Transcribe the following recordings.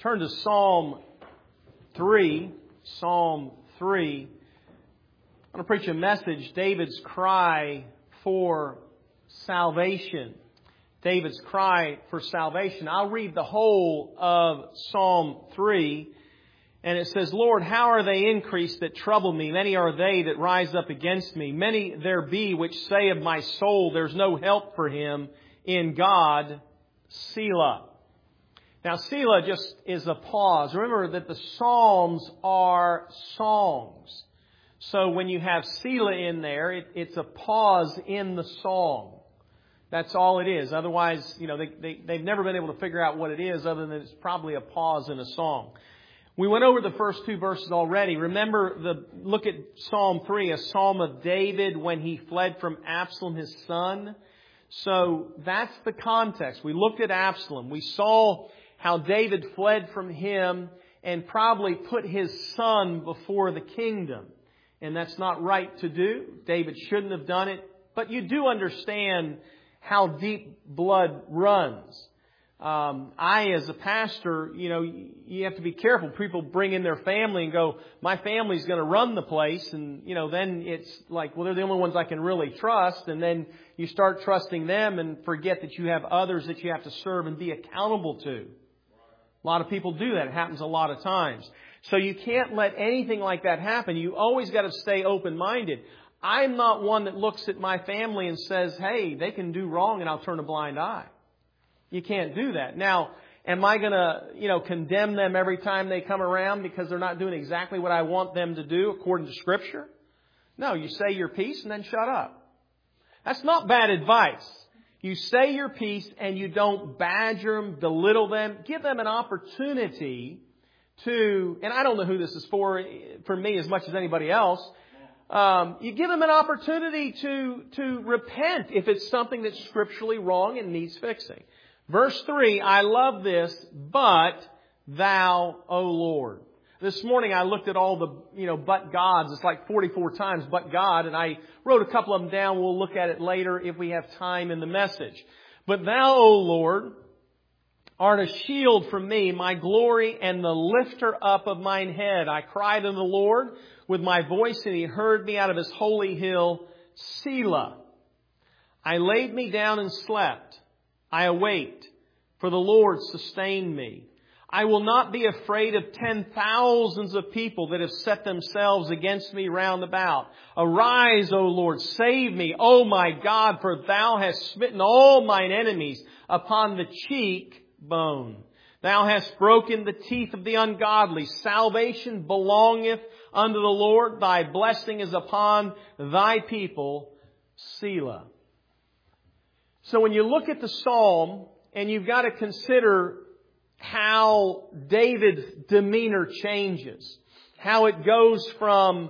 Turn to Psalm 3. Psalm 3. I want to preach a message, David's cry for salvation. David's cry for salvation. I'll read the whole of Psalm 3. And it says, Lord, how are they increased that trouble me? Many are they that rise up against me. Many there be which say of my soul, there's no help for him in God, Selah. Now, Selah just is a pause. Remember that the Psalms are songs. So when you have Selah in there, it's a pause in the song. That's all it is. Otherwise, they've never been able to figure out what it is other than it's probably a pause in a song. We went over the first two verses already. Remember, look at Psalm 3, a psalm of David when he fled from Absalom, his son. So that's the context. We looked at Absalom. We saw how David fled from him and probably put his son before the kingdom. And that's not right to do. David shouldn't have done it. But you do understand how deep blood runs. I, as a pastor, you have to be careful. People bring in their family and go, my family's going to run the place. And, then it's like, well, they're the only ones I can really trust. And then you start trusting them and forget that you have others that you have to serve and be accountable to. A lot of people do that. It happens a lot of times. So you can't let anything like that happen. You always got to stay open-minded. I'm not one that looks at my family and says, hey, they can do wrong and I'll turn a blind eye. You can't do that. Now, am I going to, condemn them every time they come around because they're not doing exactly what I want them to do according to Scripture? No, you say your piece and then shut up. That's not bad advice. You say your piece and you don't badger them, belittle them. Give them an opportunity to, and I don't know who this is for me as much as anybody else. You give them an opportunity to repent if it's something that's scripturally wrong and needs fixing. Verse 3, I love this, but thou, O Lord. This morning I looked at all the, but gods. It's like 44 times, but God. And I wrote a couple of them down. We'll look at it later if we have time in the message. But thou, O Lord, art a shield for me, my glory and the lifter up of mine head. I cried unto the Lord with my voice, and He heard me out of His holy hill, Selah. I laid me down and slept. I awaked, for the Lord sustained me. I will not be afraid of 10,000s of people that have set themselves against me round about. Arise, O Lord, save me, O my God, for Thou hast smitten all mine enemies upon the cheekbone. Thou hast broken the teeth of the ungodly. Salvation belongeth unto the Lord. Thy blessing is upon Thy people, Selah. So when you look at the Psalm, and you've got to consider how David's demeanor changes. How it goes from,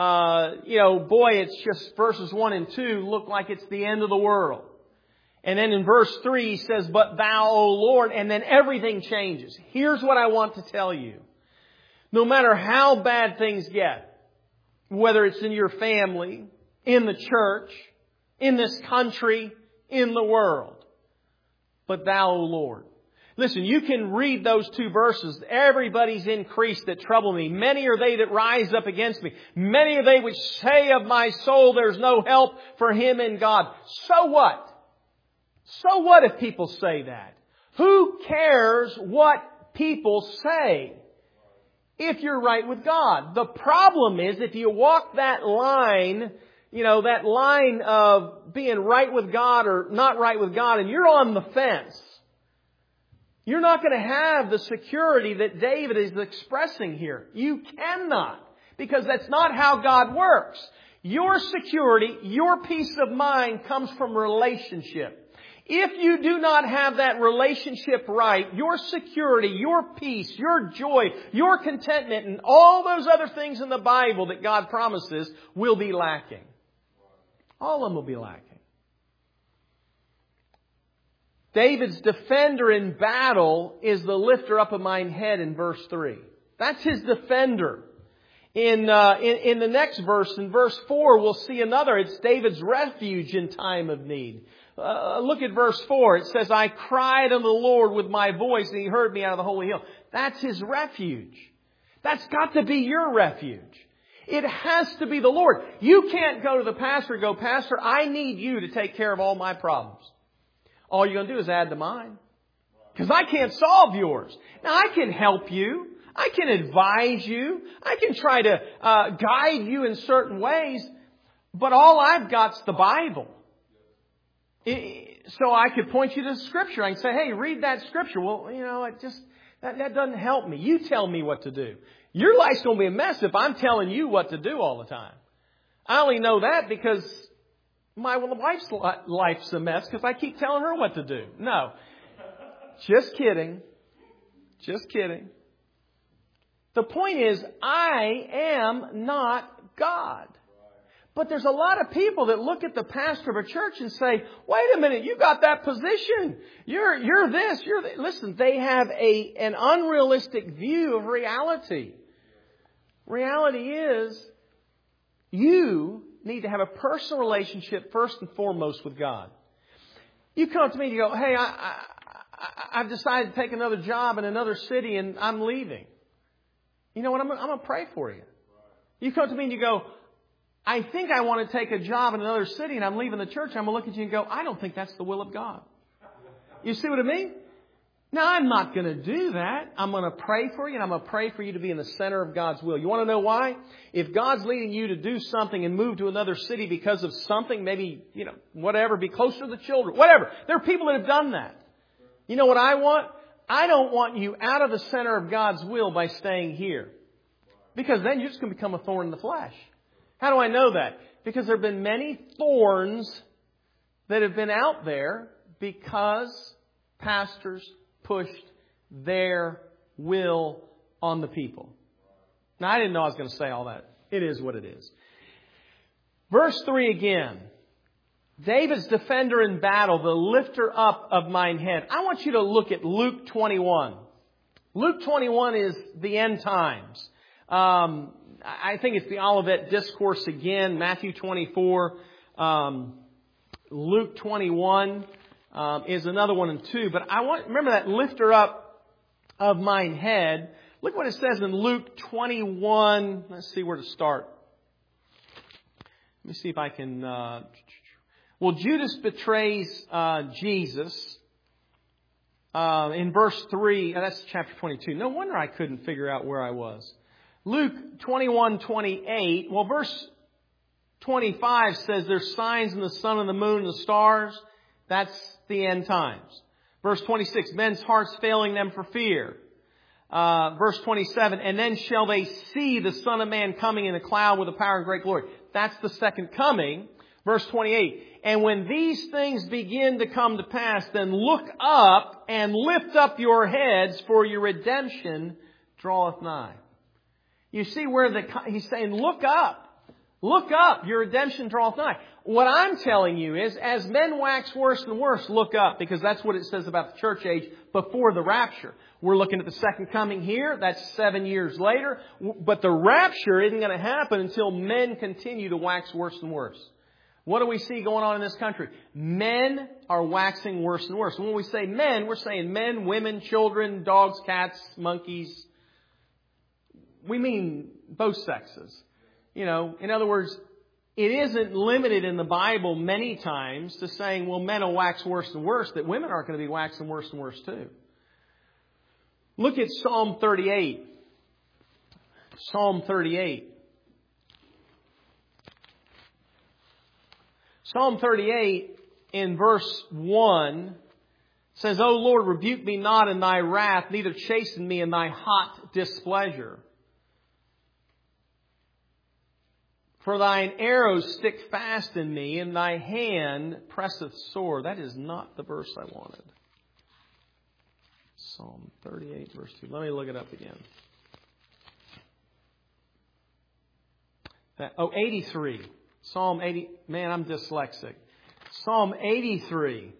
it's just verses 1 and 2 look like it's the end of the world. And then in verse 3 he says, but thou, O Lord, and then everything changes. Here's what I want to tell you. No matter how bad things get, whether it's in your family, in the church, in this country, in the world, but thou, O Lord. Listen, you can read those two verses. Everybody's increased that trouble me. Many are they that rise up against me. Many are they which say of my soul, there's no help for him in God. So what? So what if people say that? Who cares what people say if you're right with God? The problem is if you walk that line, that line of being right with God or not right with God, and you're on the fence, you're not going to have the security that David is expressing here. You cannot, because that's not how God works. Your security, your peace of mind comes from relationship. If you do not have that relationship right, your security, your peace, your joy, your contentment, and all those other things in the Bible that God promises will be lacking. All of them will be lacking. David's defender in battle is the lifter up of mine head in verse 3. That's his defender. In the next verse, in verse 4, we'll see another. It's David's refuge in time of need. Look at verse 4. It says, I cried unto the Lord with my voice, and He heard me out of the holy hill. That's His refuge. That's got to be your refuge. It has to be the Lord. You can't go to the pastor and go, Pastor, I need you to take care of all my problems. All you're going to do is add to mine. Because I can't solve yours. Now, I can help you. I can advise you. I can try to guide you in certain ways. But all I've got's the Bible. So I could point you to Scripture. I can say, hey, read that Scripture. Well, that doesn't help me. You tell me what to do. Your life's going to be a mess if I'm telling you what to do all the time. I only know that because my wife's life's a mess because I keep telling her what to do. No. Just kidding. Just kidding. The point is, I am not God. But there's a lot of people that look at the pastor of a church and say, wait a minute, you got that position. You're this, you're that. Listen, they have an unrealistic view of reality. Reality is, you need to have a personal relationship first and foremost with God. You come to me and you go, hey, I've decided to take another job in another city and I'm leaving. You know what? I'm going to pray for you. You come to me and you go, I think I want to take a job in another city and I'm leaving the church. I'm going to look at you and go, I don't think that's the will of God. You see what I mean? Now, I'm not going to do that. I'm going to pray for you and I'm going to pray for you to be in the center of God's will. You want to know why? If God's leading you to do something and move to another city because of something, maybe, whatever, be closer to the children, whatever. There are people that have done that. You know what I want? I don't want you out of the center of God's will by staying here. Because then you're just going to become a thorn in the flesh. How do I know that? Because there have been many thorns that have been out there because pastors pushed their will on the people. Now, I didn't know I was going to say all that. It is what it is. Verse 3 again. David's defender in battle, the lifter up of mine head. I want you to look at Luke 21. Luke 21 is the end times. I think it's the Olivet Discourse again, Matthew 24, Luke 21 is another one and two. But remember that lifter up of mine head. Look what it says in Luke 21. Let's see where to start. Let me see if I can. Judas betrays Jesus in verse 3. That's chapter 22. No wonder I couldn't figure out where I was. Luke 21:28. Well, verse 25 says there's signs in the sun and the moon and the stars. That's the end times. Verse 26, men's hearts failing them for fear. Verse 27, and then shall they see the Son of Man coming in a cloud with a power and great glory. That's the second coming. Verse 28, and when these things begin to come to pass, then look up and lift up your heads, for your redemption draweth nigh. You see where he's saying, look up. Look up. Your redemption draweth nigh. What I'm telling you is, as men wax worse and worse, look up. Because that's what it says about the church age before the rapture. We're looking at the second coming here. That's 7 years later. But the rapture isn't going to happen until men continue to wax worse and worse. What do we see going on in this country? Men are waxing worse and worse. And when we say men, we're saying men, women, children, dogs, cats, monkeys. We mean both sexes. In other words, it isn't limited in the Bible many times to saying, well, men will wax worse and worse, that women aren't going to be waxing worse and worse too. Look at Psalm 38. Psalm 38. Psalm 38 in verse 1 says, O Lord, rebuke me not in thy wrath, neither chasten me in thy hot displeasure. For thine arrows stick fast in me, and thy hand presseth sore. That is not the verse I wanted. Psalm 38, verse 2. Let me look it up again. 83. Psalm 80. Man, I'm dyslexic. Psalm 83.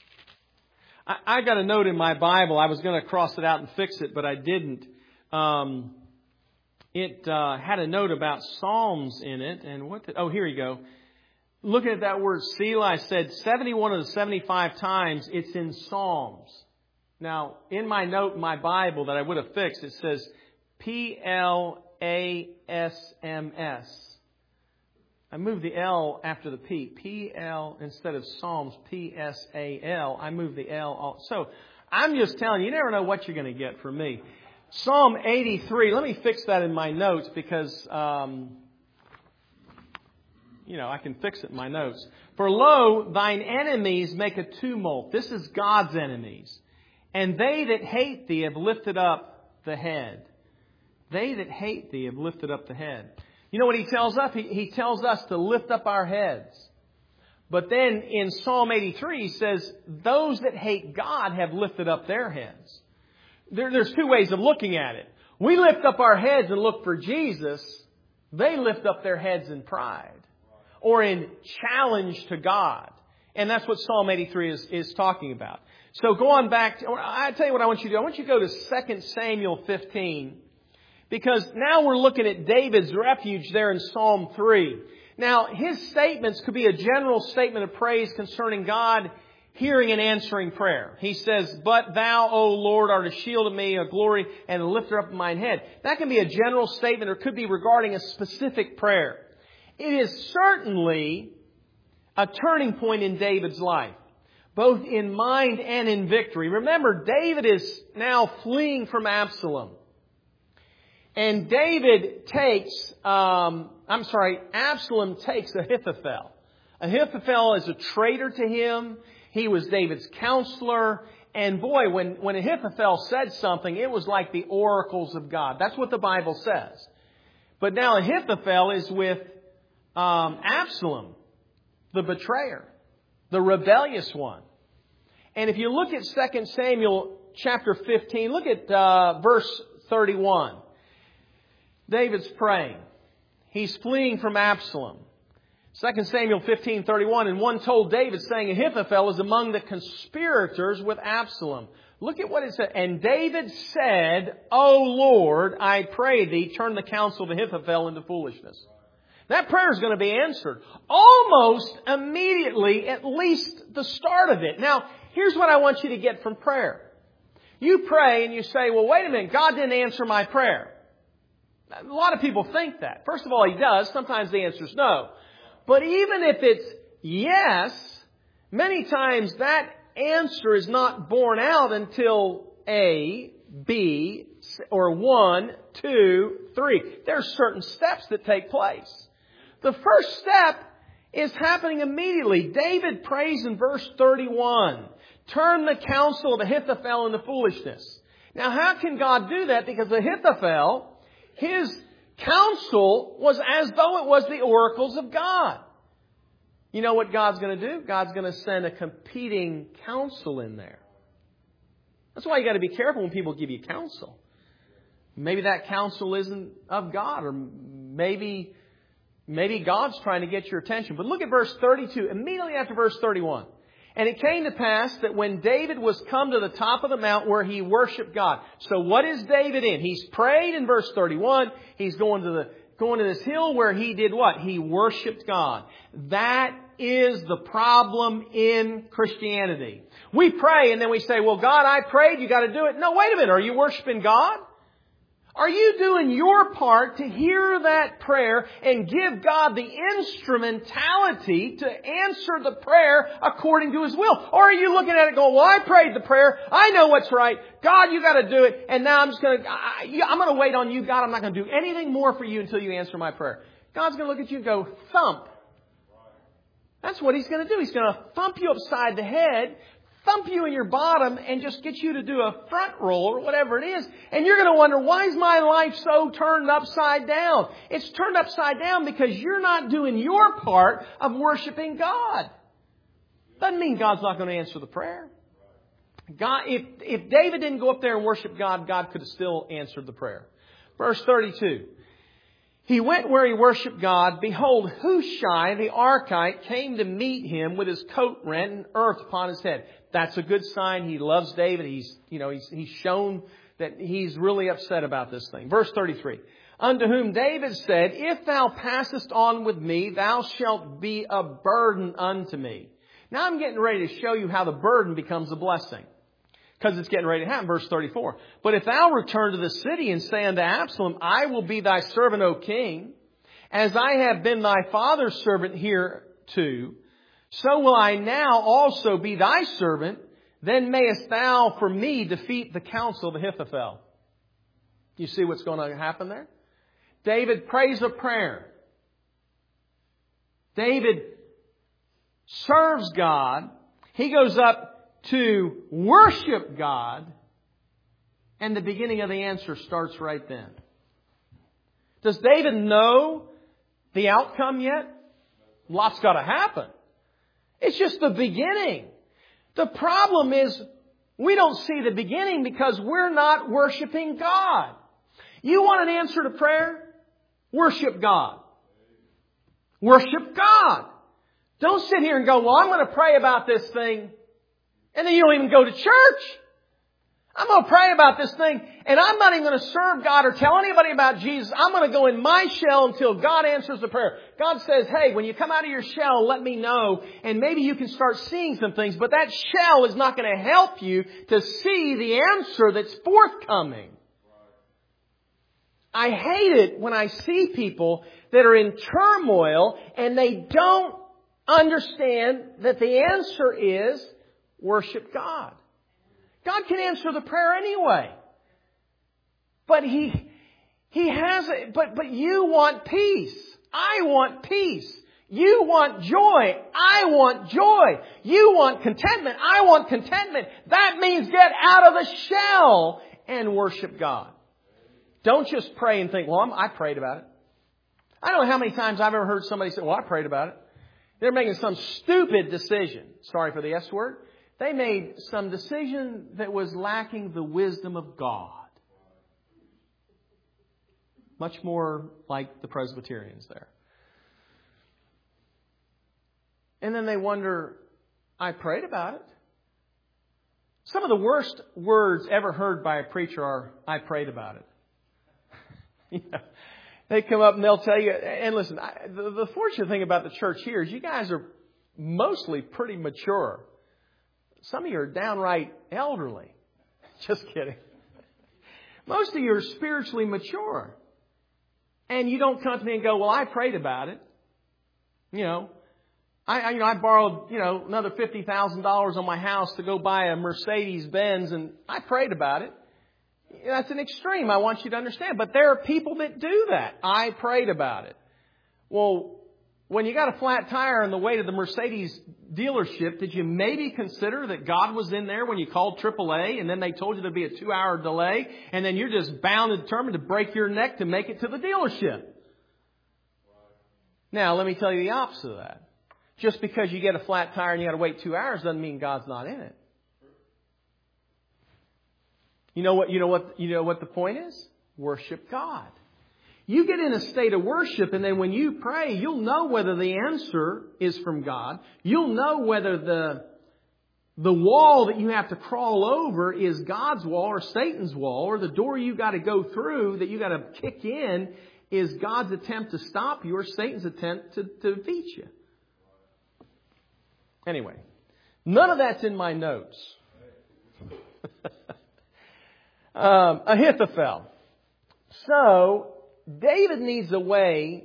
I got a note in my Bible. I was going to cross it out and fix it, but I didn't. It had a note about Psalms in it. And here you go. looking at that word Selah, I said 71 of the 75 times it's in Psalms. Now, in my note in my Bible that I would have fixed, it says Plasms. I moved the L after the P. PL instead of Psalms, PSAL. I moved the L. So I'm just telling you, you never know what you're going to get from me. Psalm 83. Let me fix that in my notes because, I can fix it in my notes. For lo, thine enemies make a tumult. This is God's enemies. And they that hate thee have lifted up the head. They that hate thee have lifted up the head. You know what he tells us? He tells us to lift up our heads. But then in Psalm 83, he says, those that hate God have lifted up their heads. There's two ways of looking at it. We lift up our heads and look for Jesus. They lift up their heads in pride or in challenge to God. And that's what Psalm 83 is talking about. So go on back. I tell you what I want you to do. I want you to go to 2 Samuel 15. Because now we're looking at David's refuge there in Psalm 3. Now, his statements could be a general statement of praise concerning God hearing and answering prayer. He says, but thou, O Lord, art a shield of me, a glory, and a lifter up of mine head. That can be a general statement or could be regarding a specific prayer. It is certainly a turning point in David's life, both in mind and in victory. Remember, David is now fleeing from Absalom. And Absalom takes Ahithophel. Ahithophel is a traitor to him. He was David's counselor. And boy, when Ahithophel said something, it was like the oracles of God. That's what the Bible says. But now Ahithophel is with Absalom, the betrayer, the rebellious one. And if you look at 2 Samuel chapter 15, look at verse 31. David's praying. He's fleeing from Absalom. 2 Samuel 15:31, and one told David, saying, Ahithophel is among the conspirators with Absalom. Look at what it said. And David said, O Lord, I pray thee, turn the counsel of Ahithophel into foolishness. That prayer is going to be answered almost immediately, at least the start of it. Now, here's what I want you to get from prayer. You pray and you say, well, wait a minute, God didn't answer my prayer. A lot of people think that. First of all, He does. Sometimes the answer is no. But even if it's yes, many times that answer is not borne out until A, B, or 1, 2, 3. There are certain steps that take place. The first step is happening immediately. David prays in verse 31, turn the counsel of Ahithophel into foolishness. Now, how can God do that? Because Ahithophel, his counsel was as though it was the oracles of God. You know what God's going to do? God's going to send a competing counsel in there. That's why you got to be careful when people give you counsel. Maybe that counsel isn't of God, or maybe God's trying to get your attention. But look at verse 32, immediately after verse 31. And it came to pass that when David was come to the top of the mount where he worshiped God. So what is David in? He's prayed in verse 31. He's going to this hill where he did what? He worshiped God. That is the problem in Christianity. We pray and then we say, well, God, I prayed. You got to do it. No, wait a minute. Are you worshiping God? Are you doing your part to hear that prayer and give God the instrumentality to answer the prayer according to His will? Or are you looking at it going, well, I prayed the prayer. I know what's right. God, you got to do it. And now I'm going to wait on you, God. I'm not going to do anything more for you until you answer my prayer. God's going to look at you and go, thump. That's what He's going to do. He's going to thump you upside the head, thump you in your bottom, and just get you to do a front roll or whatever it is. And you're going to wonder, why is my life so turned upside down? It's turned upside down because you're not doing your part of worshiping God. Doesn't mean God's not going to answer the prayer. God, if David didn't go up there and worship God, God could have still answered the prayer. Verse 32. He went where he worshipped God. Behold, Hushai the Archite came to meet him with his coat rent and earth upon his head. That's a good sign. He loves David. He's shown that he's really upset about this thing. Verse 33. Unto whom David said, If thou passest on with me, thou shalt be a burden unto me. Now I'm getting ready to show you how the burden becomes a blessing. Because it's getting ready to happen. Verse 34. But if thou return to the city and say unto Absalom, I will be thy servant, O king, as I have been thy father's servant hereto, so will I now also be thy servant. Then mayest thou for me defeat the counsel of Ahithophel. You see what's going to happen there? David prays a prayer. David serves God. He goes up to worship God, and the beginning of the answer starts right then. Does David know the outcome yet? Lots got to happen. It's just the beginning. The problem is we don't see the beginning because we're not worshiping God. You want an answer to prayer? Worship God. Worship God. Don't sit here and go, well, I'm going to pray about this thing. And then you don't even go to church. I'm going to pray about this thing. And I'm not even going to serve God or tell anybody about Jesus. I'm going to go in my shell until God answers the prayer. God says, hey, when you come out of your shell, let me know. And maybe you can start seeing some things. But that shell is not going to help you to see the answer that's forthcoming. I hate it when I see people that are in turmoil and they don't understand that the answer is worship God. God can answer the prayer anyway. But He has it. But you want peace. I want peace. You want joy. I want joy. You want contentment. I want contentment. That means get out of the shell and worship God. Don't just pray and think, well, I prayed about it. I don't know how many times I've ever heard somebody say, well, I prayed about it. They're making some stupid decision. Sorry for the S word. They made some decision that was lacking the wisdom of God. Much more like the Presbyterians there. And then they wonder, I prayed about it. Some of the worst words ever heard by a preacher are, I prayed about it. They come up and they'll tell you, and listen, the fortunate thing about the church here is you guys are mostly pretty mature. Some of you are downright elderly. Just kidding. Most of you are spiritually mature. And you don't come to me and go, well, I prayed about it. I borrowed, another $50,000 on my house to go buy a Mercedes-Benz, and I prayed about it. That's an extreme, I want you to understand. But there are people that do that. I prayed about it. Well, when you got a flat tire on the way to the Mercedes dealership, did you maybe consider that God was in there when you called AAA and then they told you there'd be a 2-hour delay and then you're just bound and determined to break your neck to make it to the dealership? Now, let me tell you the opposite of that. Just because you get a flat tire and you got to wait 2 hours doesn't mean God's not in it. You know what the point is? Worship God. You get in a state of worship, and then when you pray, you'll know whether the answer is from God. You'll know whether the wall that you have to crawl over is God's wall or Satan's wall, or the door you got to go through that you got to kick in is God's attempt to stop you or Satan's attempt to defeat you. Anyway, none of that's in my notes. Ahithophel. So, David needs a way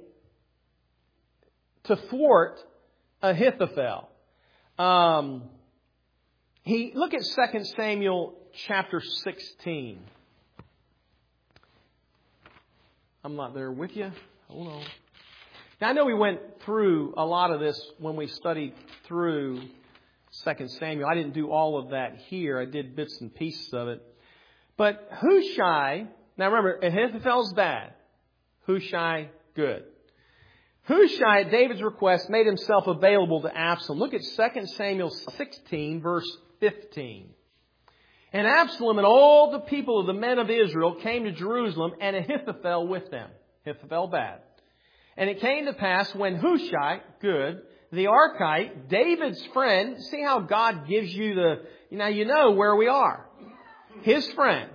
to thwart Ahithophel. Look at 2 Samuel chapter 16. I'm not there with you. Hold on. Now, I know we went through a lot of this when we studied through 2 Samuel. I didn't do all of that here. I did bits and pieces of it. But Hushai, now remember, Ahithophel's bad. Hushai, good. Hushai, at David's request, made himself available to Absalom. Look at 2 Samuel 16, verse 15. And Absalom and all the people of the men of Israel came to Jerusalem, and Ahithophel with them. Ahithophel bad. And it came to pass when Hushai, good, the Archite, David's friend, see how God gives you now you know where we are. His friend,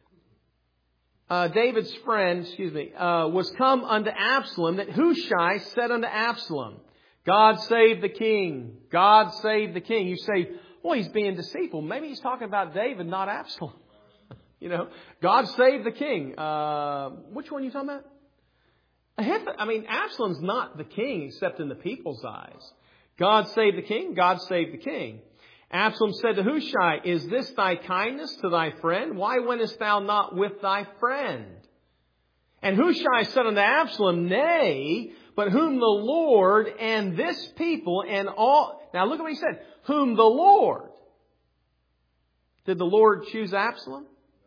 David's friend, was come unto Absalom, that Hushai said unto Absalom, God save the king. God save the king. You say, well, he's being deceitful. Maybe he's talking about David, not Absalom. God save the king. Which one are you talking about? Absalom's not the king except in the people's eyes. God save the king. God save the king. Absalom said to Hushai, is this thy kindness to thy friend? Why wentest thou not with thy friend? And Hushai said unto Absalom, nay, but whom the Lord and this people and all... Now look at what he said. Whom the Lord. Did the Lord choose Absalom?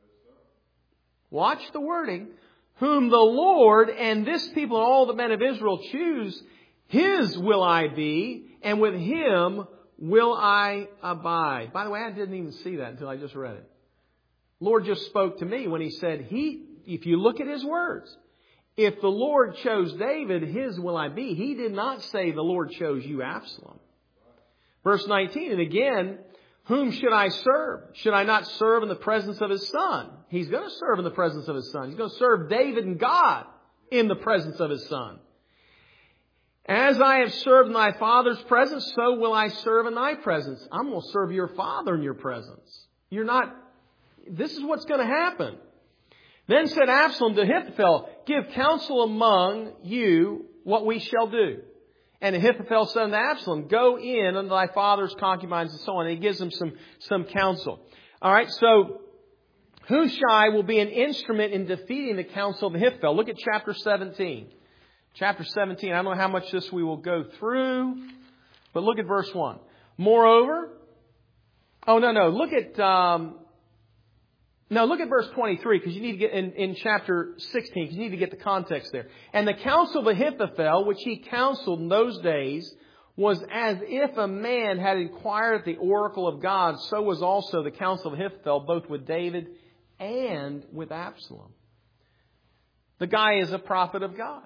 Watch the wording. Whom the Lord and this people and all the men of Israel choose, his will I be, and with him will I abide. By the way, I didn't even see that until I just read it. Lord just spoke to me when he said, if you look at his words, if the Lord chose David, his will I be. He did not say the Lord chose you, Absalom. Verse 19, and again, whom should I serve? Should I not serve in the presence of his son? He's going to serve in the presence of his son. He's going to serve David and God in the presence of his son. As I have served in thy father's presence, so will I serve in thy presence. I'm going to serve your father in your presence. This is what's going to happen. Then said Absalom to Ahithophel, give counsel among you what we shall do. And Ahithophel said unto Absalom, go in unto thy father's concubines and so on. And he gives him some counsel. All right, so Hushai will be an instrument in defeating the counsel of Ahithophel. Look at chapter 17. Chapter 17, I don't know how much this we will go through, but look at verse 1. Moreover, look at verse 23, because you need to get in chapter 16, because you need to get the context there. And the counsel of Ahithophel, which he counseled in those days, was as if a man had inquired at the oracle of God, so was also the counsel of Ahithophel, both with David and with Absalom. The guy is a prophet of God.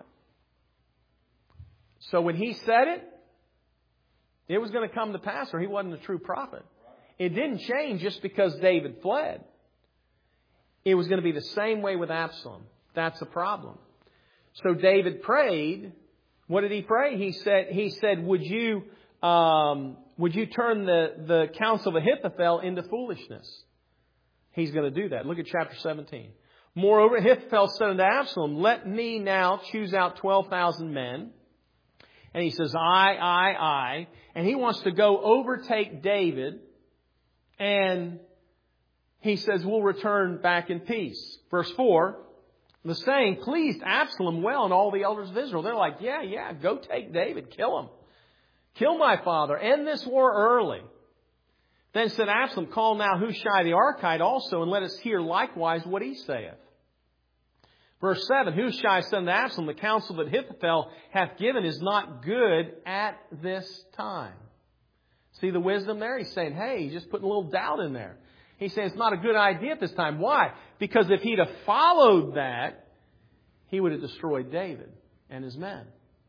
So when he said it was going to come to pass, or he wasn't a true prophet. It didn't change just because David fled. It was going to be the same way with Absalom. That's the problem. So David prayed. What did he pray? He said, would you turn the counsel of Ahithophel into foolishness? He's going to do that. Look at chapter 17. Moreover, Ahithophel said unto Absalom, let me now choose out 12,000 men. And he says, I. And he wants to go overtake David. And he says, we'll return back in peace. Verse 4, the saying pleased Absalom well and all the elders of Israel. They're like, yeah, go take David. Kill him. Kill my father. End this war early. Then said Absalom, call now Hushai the Archite also, and let us hear likewise what he saith. Verse 7, Hushai said unto Absalom, the counsel that Ahithophel hath given is not good at this time. See the wisdom there? He's saying, hey, he's just putting a little doubt in there. He's saying it's not a good idea at this time. Why? Because if he'd have followed that, he would have destroyed David and his men.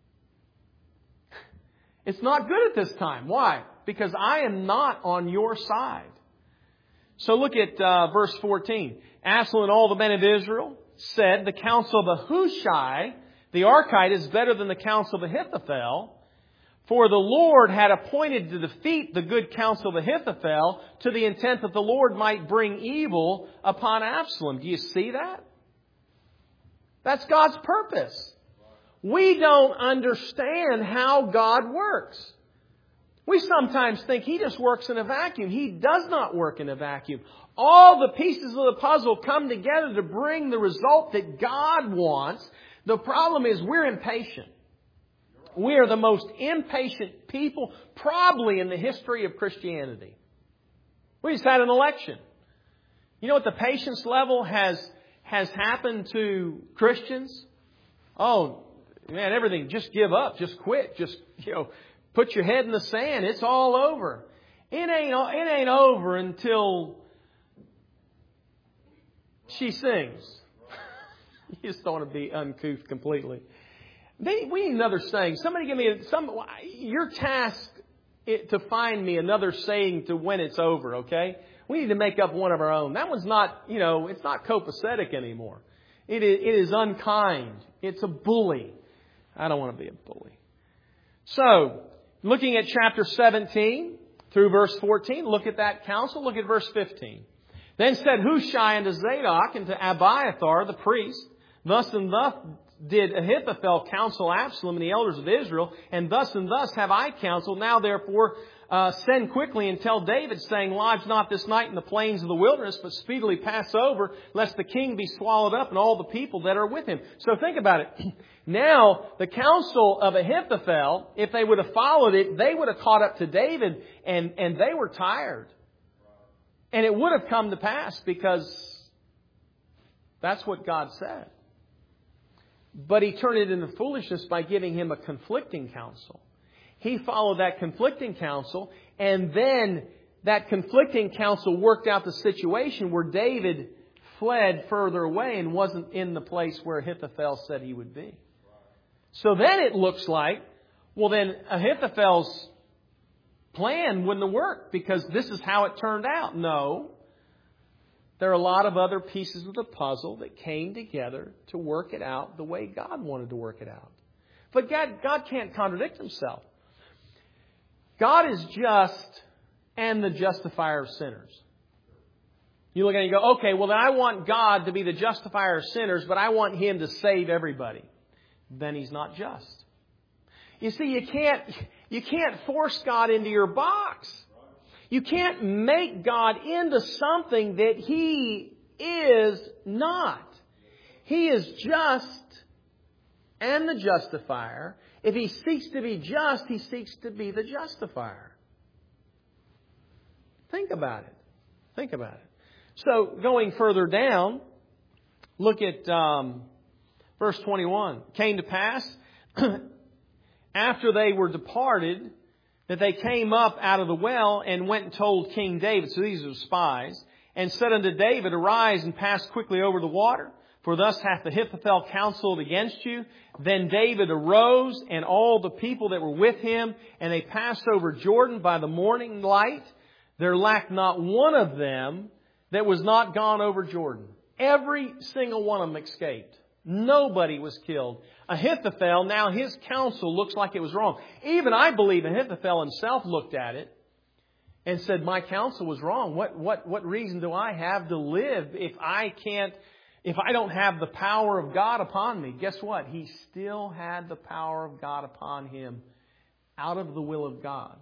It's not good at this time. Why? Because I am not on your side. So look at verse 14. Absalom and all the men of Israel said, the counsel of Hushai, the Archite, is better than the counsel of Ahithophel. For the Lord had appointed to defeat the good counsel of Ahithophel to the intent that the Lord might bring evil upon Absalom. Do you see that? That's God's purpose. We don't understand how God works. We sometimes think He just works in a vacuum. He does not work in a vacuum. All the pieces of the puzzle come together to bring the result that God wants. The problem is we're impatient. We are the most impatient people probably in the history of Christianity. We just had an election. You know what the patience level has happened to Christians? Oh, man, everything, just give up, just quit, just, put your head in the sand. It's all over. It ain't over until she sings. You just don't want to be uncouth completely. We need another saying. Somebody give me your task to find me another saying to when it's over, okay? We need to make up one of our own. That one's not, it's not copacetic anymore. It is unkind. It's a bully. I don't want to be a bully. So, looking at chapter 17 through verse 14, look at that counsel. Look at verse 15. Then said Hushai unto Zadok and to Abiathar the priest, thus and thus did Ahithophel counsel Absalom and the elders of Israel, and thus have I counseled. Now therefore send quickly and tell David, saying, Lodge not this night in the plains of the wilderness, but speedily pass over, lest the king be swallowed up and all the people that are with him. So think about it. Now, the counsel of Ahithophel, if they would have followed it, they would have caught up to David, and they were tired. And it would have come to pass because that's what God said. But he turned it into foolishness by giving him a conflicting counsel. He followed that conflicting counsel, and then that conflicting counsel worked out the situation where David fled further away and wasn't in the place where Ahithophel said he would be. So then it looks like, well then Ahithophel's plan wouldn't have worked because this is how it turned out. No. There are a lot of other pieces of the puzzle that came together to work it out the way God wanted to work it out. But God can't contradict Himself. God is just and the justifier of sinners. You look at it and you go, okay, well then I want God to be the justifier of sinners, but I want Him to save everybody. Then He's not just. You see, you can't force God into your box. You can't make God into something that He is not. He is just and the justifier. If He seeks to be just, He seeks to be the justifier. Think about it. Think about it. So, going further down, look at verse 21. Came to pass, after they were departed, that they came up out of the well and went and told King David. So these are spies. And said unto David, Arise and pass quickly over the water, for thus hath Ahithophel counseled against you. Then David arose, and all the people that were with him, and they passed over Jordan by the morning light. There lacked not one of them that was not gone over Jordan. Every single one of them escaped. Nobody was killed. Ahithophel, now his counsel looks like it was wrong. Even I believe Ahithophel himself looked at it and said, my counsel was wrong. What reason do I have to live if I don't have the power of God upon me? Guess what? He still had the power of God upon him out of the will of God.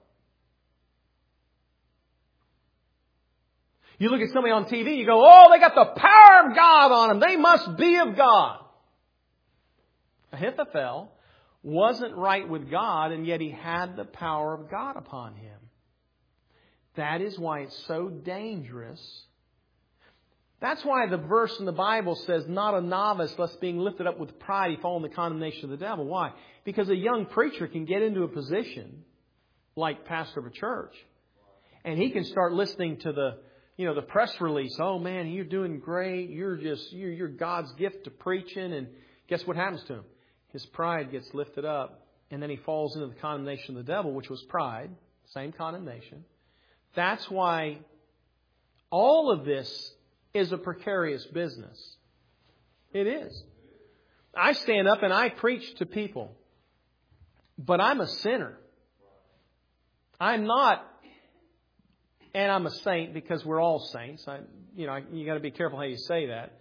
You look at somebody on TV, you go, oh, they got the power of God on them. They must be of God. Ahithophel wasn't right with God, and yet he had the power of God upon him. That is why it's so dangerous. That's why the verse in the Bible says, not a novice, lest being lifted up with pride, he fall in the condemnation of the devil. Why? Because a young preacher can get into a position like pastor of a church, and he can start listening to the press release. Oh man, you're doing great. You're God's gift to preaching. And guess what happens to him? His pride gets lifted up, and then he falls into the condemnation of the devil, which was pride. Same condemnation. That's why all of this is a precarious business. It is. I stand up and I preach to people, but I'm a sinner. I'm not. And I'm a saint because we're all saints. You got to be careful how you say that.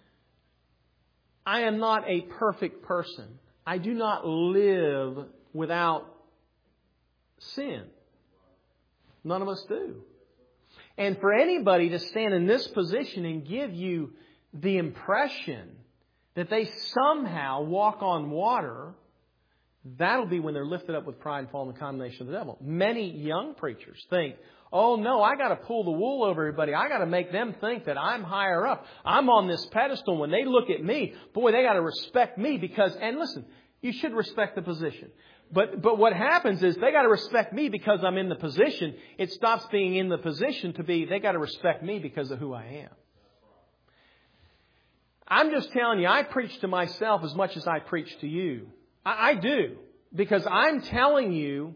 I am not a perfect person. I do not live without sin. None of us do. And for anybody to stand in this position and give you the impression that they somehow walk on water, that'll be when they're lifted up with pride and fall in the condemnation of the devil. Many young preachers think, oh no, I got to pull the wool over everybody. I got to make them think that I'm higher up. I'm on this pedestal. When they look at me, boy, they got to respect me because, and listen, you should respect the position. But what happens is they got to respect me because I'm in the position. It stops being in the position to be, they got to respect me because of who I am. I'm just telling you, I preach to myself as much as I preach to you. I do. Because I'm telling you,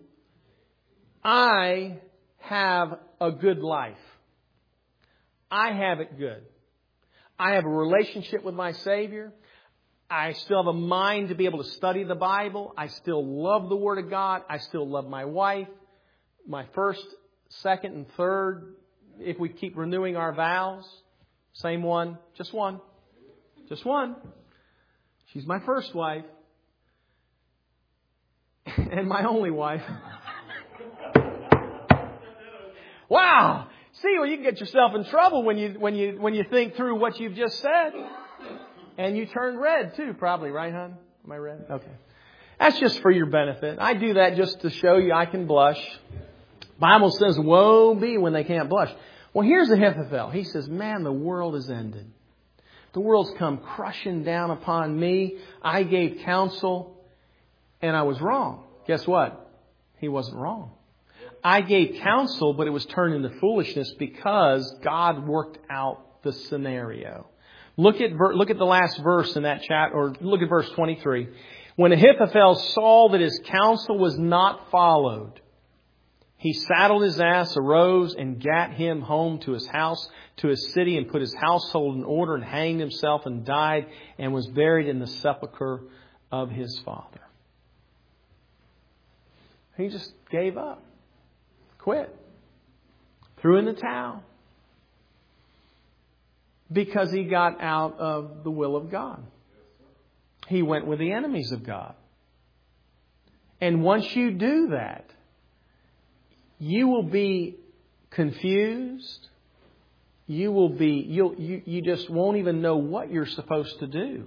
I have a good life. I have it good. I have a relationship with my Savior. I still have a mind to be able to study the Bible. I still love the Word of God. I still love my wife. My first, second, and third, if we keep renewing our vows. Same one. Just one. Just one. She's my first wife. And my only wife. Wow! See, well, you can get yourself in trouble when you think through what you've just said. And you turn red too, probably, right, hon? Am I red? Okay. That's just for your benefit. I do that just to show you I can blush. Bible says, woe be when they can't blush. Well, here's Ahithophel. He says, man, the world is ended. The world's come crushing down upon me. I gave counsel and I was wrong. Guess what? He wasn't wrong. I gave counsel, but it was turned into foolishness because God worked out the scenario. Look at the last verse in that chat, or look at verse 23. When Ahithophel saw that his counsel was not followed, he saddled his ass, arose, and gat him home to his house, to his city, and put his household in order, and hanged himself, and died, and was buried in the sepulchre of his father. He just gave up. Quit. Threw in the towel. Because he got out of the will of God. He went with the enemies of God. And once you do that, you will be confused. You just won't even know what you're supposed to do.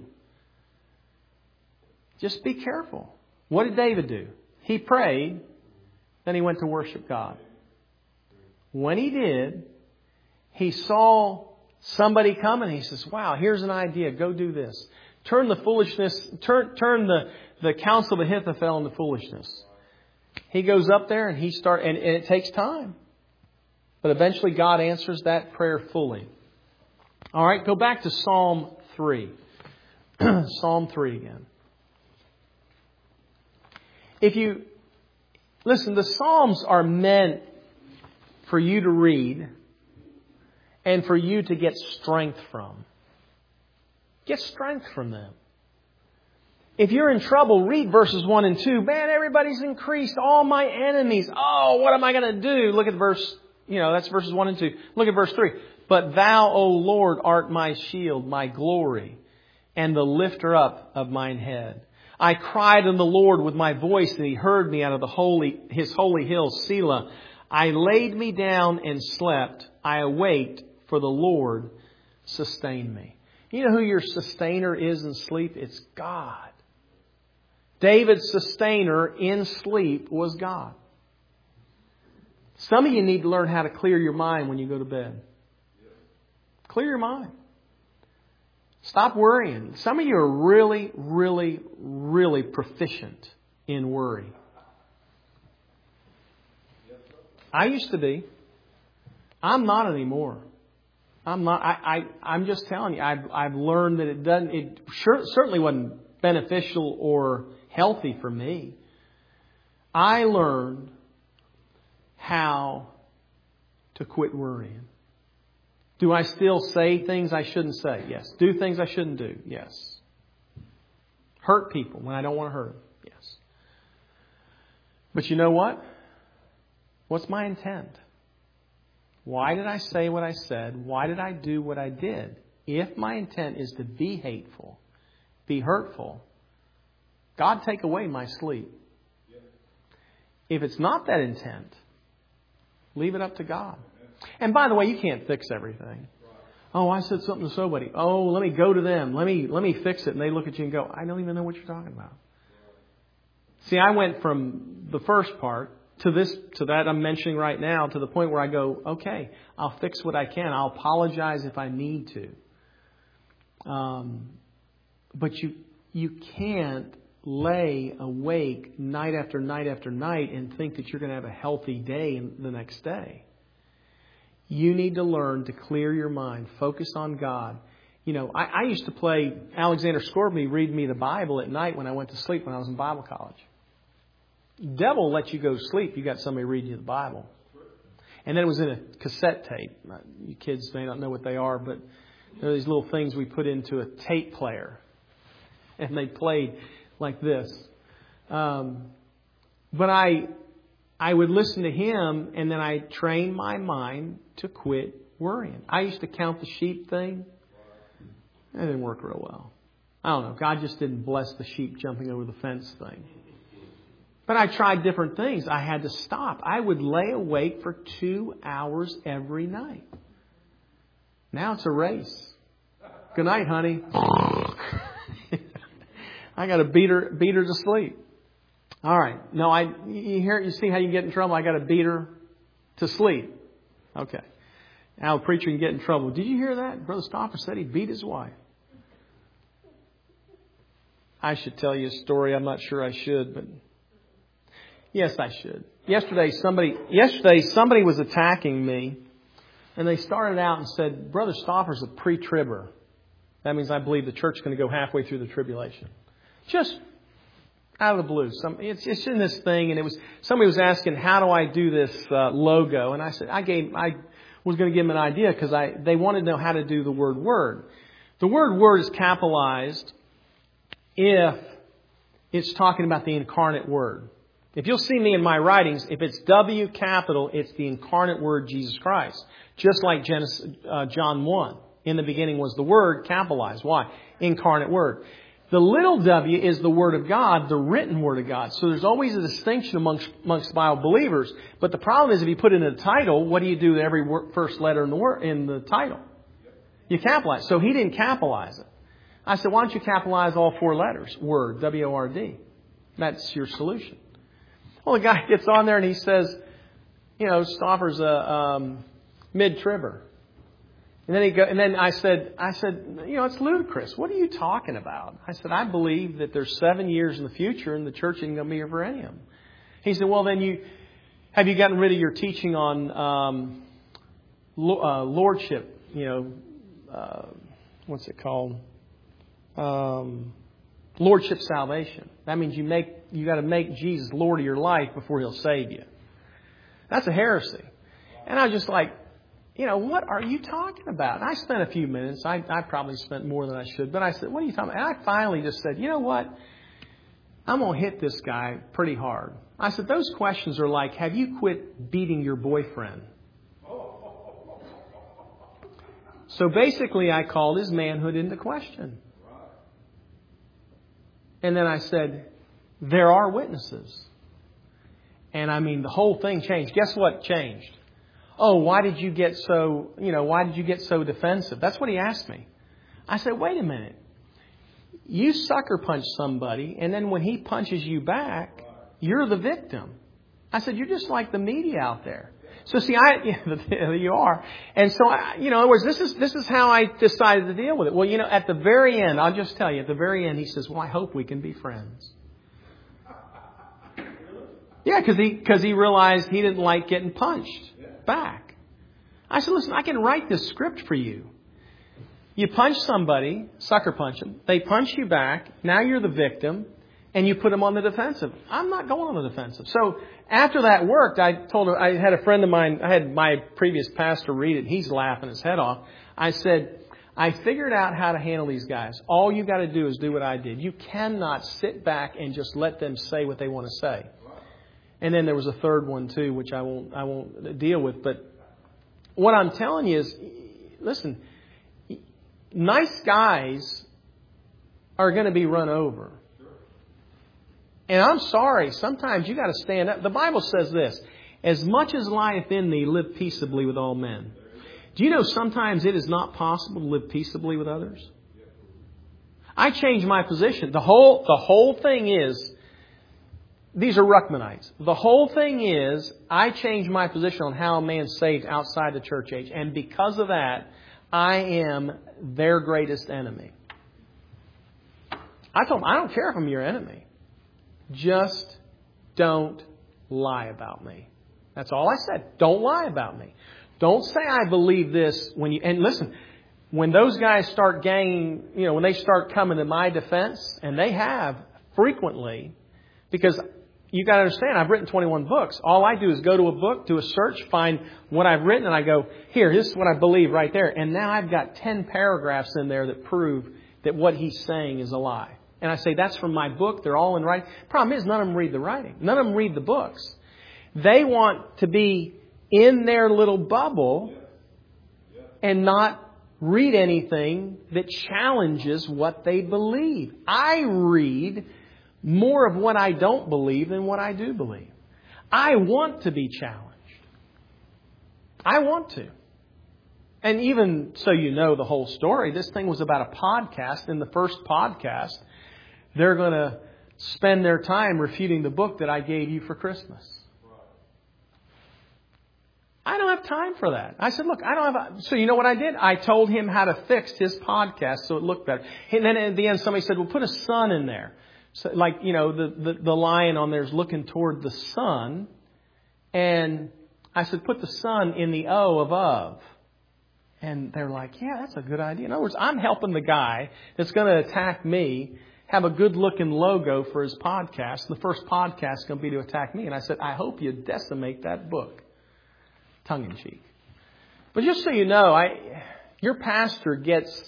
Just be careful. What did David do? He prayed, then he went to worship God. When he did, he saw somebody coming. He says, wow, here's an idea. Go do this. Turn the foolishness, turn the counsel of Ahithophel into foolishness. He goes up there and and it takes time. But eventually God answers that prayer fully. All right, go back to Psalm 3. Psalm 3 again. Listen, the Psalms are meant for you to read and for you to get strength from. Get strength from them. If you're in trouble, read verses 1 and 2. Man, everybody's increased. All my enemies. Oh, what am I going to do? Look at that's verses 1 and 2. Look at verse 3. But thou, O Lord, art my shield, my glory, and the lifter up of mine head. I cried unto the Lord with my voice, and He heard me out of His holy hill, Selah. I laid me down and slept. I awaked, for the Lord sustained me. You know who your sustainer is in sleep? It's God. David's sustainer in sleep was God. Some of you need to learn how to clear your mind when you go to bed. Clear your mind. Stop worrying. Some of you are really, really, really proficient in worry. I used to be. I'm not anymore. I'm not. I'm just telling you. I've learned that it certainly wasn't beneficial or healthy for me. I learned how to quit worrying. Do I still say things I shouldn't say? Yes. Do things I shouldn't do? Yes. Hurt people when I don't want to hurt them? Yes. But you know what? What's my intent? Why did I say what I said? Why did I do what I did? If my intent is to be hateful, be hurtful, God take away my sleep. If it's not that intent, leave it up to God. And by the way, you can't fix everything. Oh, I said something to somebody. Oh, let me go to them. Let me fix it. And they look at you and go, I don't even know what you're talking about. See, I went from the first part to that I'm mentioning right now, to the point where I go, okay, I'll fix what I can. I'll apologize if I need to. But you can't lay awake night after night after night and think that you're going to have a healthy day the next day. You need to learn to clear your mind, focus on God. I used to play Alexander Scourby read me the Bible at night when I went to sleep when I was in Bible college. The devil will let you go to sleep. You got somebody reading you the Bible. And then it was in a cassette tape. You kids may not know what they are, but they're these little things we put into a tape player. And they played like this. But I would listen to him, and then I trained my mind to quit worrying. I used to count the sheep thing. That didn't work real well. I don't know. God just didn't bless the sheep jumping over the fence thing. But I tried different things. I had to stop. I would lay awake for 2 hours every night. Now it's a race. Good night, honey. I got to beat her to sleep. All right. No, you see how you get in trouble? I got to beat her to sleep. Okay. Now a preacher can get in trouble. Did you hear that? Brother Stoffer said he beat his wife. I should tell you a story. I'm not sure I should, but yes, I should. Yesterday somebody was attacking me, and they started out and said, Brother Stoffer's a pre-tribber. That means I believe the church is going to go halfway through the tribulation. Just out of the blue. It's in this thing, and somebody was asking, how do I do this logo? And I said, I was going to give them an idea because they wanted to know how to do the word word. The word word is capitalized if it's talking about the incarnate Word. If you'll see me in my writings, if it's W capital, it's the incarnate Word, Jesus Christ. Just like John 1. In the beginning was the Word, capitalized. Why? Incarnate Word. The little w is the Word of God, the written Word of God. So there's always a distinction amongst Bible believers. But the problem is if you put it in a title, what do you do to every first letter in the title? You capitalize. So he didn't capitalize it. I said, why don't you capitalize all 4 letters? Word, W-O-R-D. That's your solution. Well, the guy gets on there and he says, Stoffer's a mid-tribber. And then I said, it's ludicrous. What are you talking about? I said, I believe that there's 7 years in the future and the church isn't going to be here for any of them. He said, well, then have you gotten rid of your teaching on lordship? What's it called? Lordship salvation. That means you got to make Jesus Lord of your life before He'll save you. That's a heresy. And I was just like, what are you talking about? And I spent a few minutes. I probably spent more than I should. But I said, what are you talking about? And I finally just said, you know what? I'm going to hit this guy pretty hard. I said, those questions are like, have you quit beating your boyfriend? So basically, I called his manhood into question. And then I said, there are witnesses. And the whole thing changed. Guess what changed? Oh, why did you get so defensive? That's what he asked me. I said, wait a minute. You sucker punch somebody, and then when he punches you back, you're the victim. I said, you're just like the media out there. So see, you are. And so, in other words, this is how I decided to deal with it. Well, at the very end, I'll just tell you, at the very end, he says, well, I hope we can be friends. Yeah, because he realized he didn't like getting punched back. I said, listen, I can write this script for you. You punch somebody, sucker punch them. They punch you back. Now you're the victim. And you put them on the defensive. I'm not going on the defensive. So after that worked, I told her, I had a friend of mine, I had my previous pastor read it. He's laughing his head off. I said, I figured out how to handle these guys. All you got to do is do what I did. You cannot sit back and just let them say what they want to say. And then there was a third one too, which I won't deal with. But what I'm telling you is, listen, nice guys are going to be run over. And I'm sorry, sometimes you got to stand up. The Bible says this, as much as lieth in thee, live peaceably with all men. Do you know sometimes it is not possible to live peaceably with others? I changed my position. The whole thing is, these are Ruckmanites. The whole thing is, I changed my position on how a man's saved outside the church age. And because of that, I am their greatest enemy. I told them, I don't care if I'm your enemy. Just don't lie about me. That's all I said. Don't lie about me. Don't say I believe this when you... And listen, when those guys start when they start coming to my defense, and they have frequently, because you got to understand, I've written 21 books. All I do is go to a book, do a search, find what I've written, and I go, here, this is what I believe right there. And now I've got 10 paragraphs in there that prove that what he's saying is a lie. And I say, that's from my book. They're all in writing. Problem is, none of them read the writing. None of them read the books. They want to be in their little bubble and not read anything that challenges what they believe. I read more of what I don't believe than what I do believe. I want to be challenged. I want to. And even so you know the whole story, this thing was about a podcast. In the first podcast, they're going to spend their time refuting the book that I gave you for Christmas. I don't have time for that. I said, look, I don't have... So you know what I did? I told him how to fix his podcast so it looked better. And then at the end, somebody said, well, put a sun in there. So, like, the lion on there is looking toward the sun. And I said, put the sun in the O of of. And they're like, yeah, that's a good idea. In other words, I'm helping the guy that's going to attack me have a good-looking logo for his podcast. The first podcast is going to be to attack me. And I said, I hope you decimate that book. Tongue-in-cheek. But just so you know, your pastor gets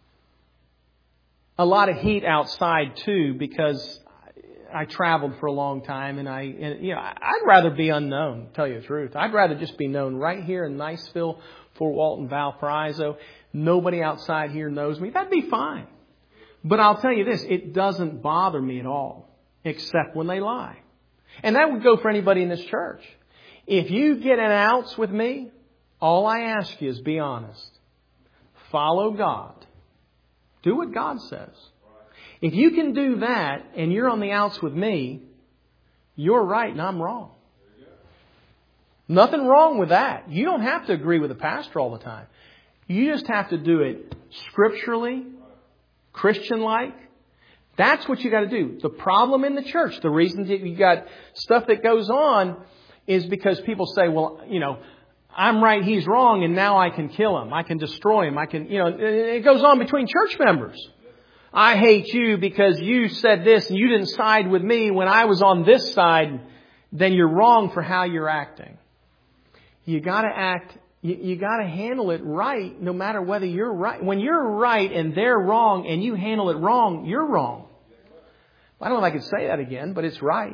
a lot of heat outside too, because I traveled for a long time, and I'd rather be unknown, to tell you the truth. I'd rather just be known right here in Niceville, Fort Walton, Valparaiso. Nobody outside here knows me. That'd be fine. But I'll tell you this, it doesn't bother me at all, except when they lie. And that would go for anybody in this church. If you get an outs with me, all I ask you is be honest. Follow God. Do what God says. If you can do that and you're on the outs with me, you're right and I'm wrong. Nothing wrong with that. You don't have to agree with the pastor all the time. You just have to do it scripturally, Christian-like. That's what you got to do. The problem in the church, the reason that you got stuff that goes on, is because people say, well, I'm right, he's wrong, and now I can kill him. I can destroy him. It goes on between church members. I hate you because you said this and you didn't side with me when I was on this side. Then you're wrong for how you're acting. You got to act, you got to handle it right no matter whether you're right. When you're right and they're wrong and you handle it wrong, you're wrong. I don't know if I could say that again, but it's right.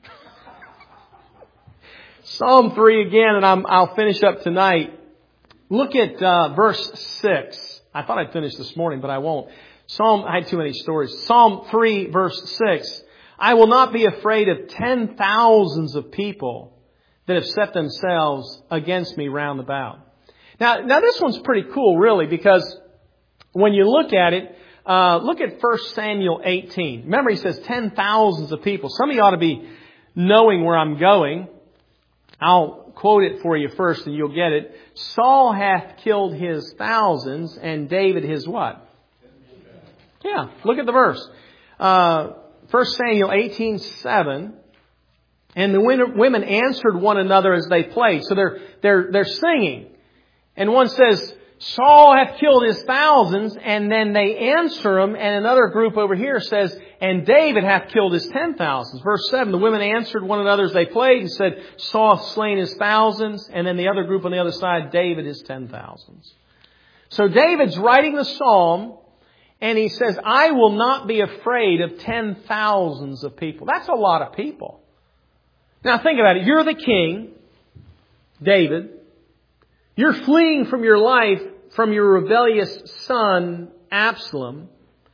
Psalm 3 again, and I'll finish up tonight. Look at verse 6. I thought I'd finish this morning, but I won't. I had too many stories. Psalm 3, verse 6. I will not be afraid of 10,000s of people that have set themselves against me round about. Now this one's pretty cool, really, because when you look at it, look at 1 Samuel 18. Remember, he says 10,000s of people. Some of you ought to be knowing where I'm going. I'll quote it for you first and you'll get it. Saul hath killed his thousands and David his what? Yeah, look at the verse. 1 Samuel 18:7. And the women answered one another as they played. So they're singing. And one says, Saul hath killed his thousands, and then they answer him, and another group over here says, and David hath killed his 10,000s. Verse 7, the women answered one another as they played and said, Saul hath slain his thousands, and then the other group on the other side, David his 10,000s. So David's writing the psalm, and he says, I will not be afraid of 10,000s of people. That's a lot of people. Now think about it. You're the king, David. You're fleeing from your life from your rebellious son, Absalom.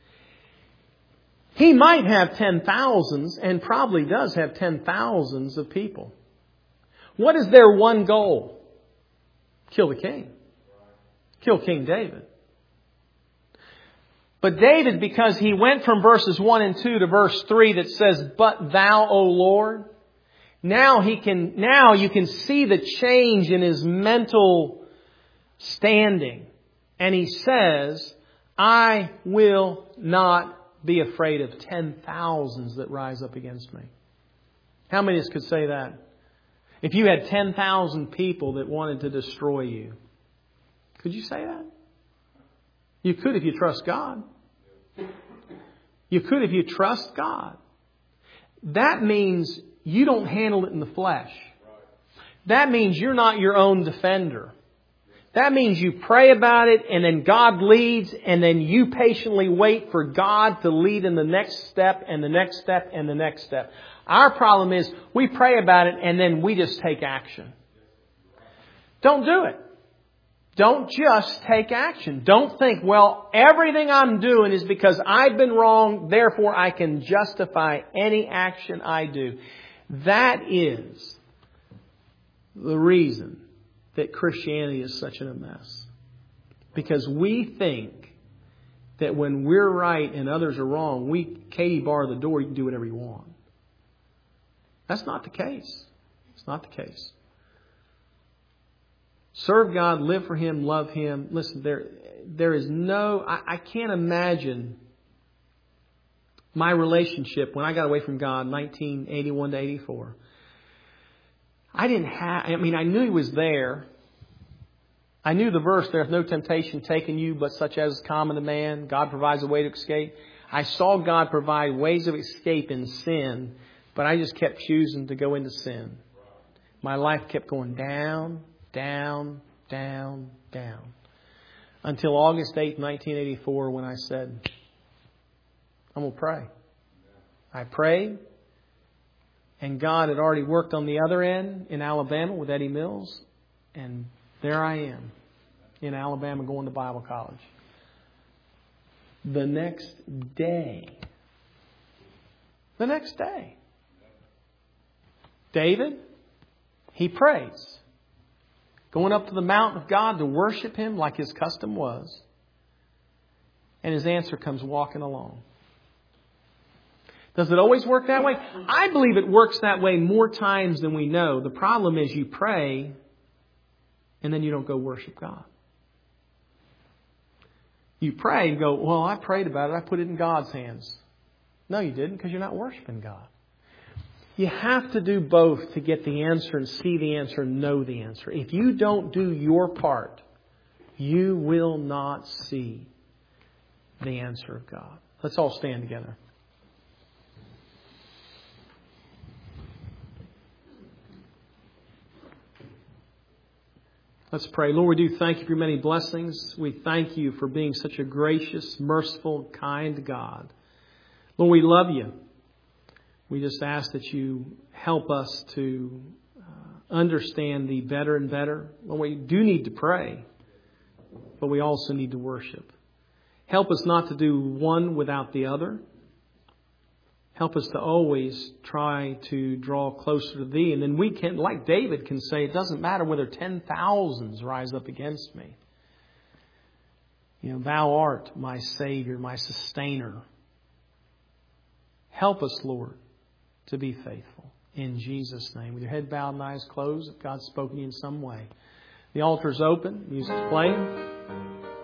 He might have 10,000s and probably does have 10,000s of people. What is their one goal? Kill the king. Kill King David. But David, because he went from verses 1 and 2 to verse 3 that says, but thou, O Lord, now you can see the change in his mental standing. And he says, I will not be afraid of 10,000s that rise up against me. How many of us could say that? If you had 10,000 people that wanted to destroy you, could you say that? You could if you trust God. You could if you trust God. That means you don't handle it in the flesh. That means you're not your own defender. That means you pray about it and then God leads and then you patiently wait for God to lead in the next step and the next step and the next step. Our problem is we pray about it and then we just take action. Don't do it. Don't just take action. Don't think, well, everything I'm doing is because I've been wrong, therefore I can justify any action I do. That is the reason that Christianity is such a mess. Because we think that when we're right and others are wrong, we Katie bar the door, you can do whatever you want. That's not the case. It's not the case. Serve God, live for Him, love Him. Listen, there is no... I can't imagine my relationship when I got away from God, 1981 to 84. I knew He was there. I knew the verse, there's no temptation taken you, but such as is common to man. God provides a way to escape. I saw God provide ways of escape in sin, but I just kept choosing to go into sin. My life kept going down, down, down, down. Until August 8, 1984, when I said, I'm going to pray. I prayed. And God had already worked on the other end in Alabama with Eddie Mills. And there I am in Alabama going to Bible college. The next day, David, he prays. Going up to the mountain of God to worship Him like his custom was. And his answer comes walking along. Does it always work that way? I believe it works that way more times than we know. The problem is you pray and then you don't go worship God. You pray and go, well, I prayed about it. I put it in God's hands. No, you didn't, because you're not worshiping God. You have to do both to get the answer and see the answer and know the answer. If you don't do your part, you will not see the answer of God. Let's all stand together. Let's pray. Lord, we do thank You for Your many blessings. We thank You for being such a gracious, merciful, kind God. Lord, we love You. We just ask that You help us to understand Thee better and better. Lord, we do need to pray, but we also need to worship. Help us not to do one without the other. Help us to always try to draw closer to Thee. And then we can, like David can say, it doesn't matter whether 10,000s rise up against me. You know, Thou art my Savior, my sustainer. Help us, Lord, to be faithful. In Jesus' name. With your head bowed and eyes closed, if God's spoken to you in some way. The altar is open. Music's playing.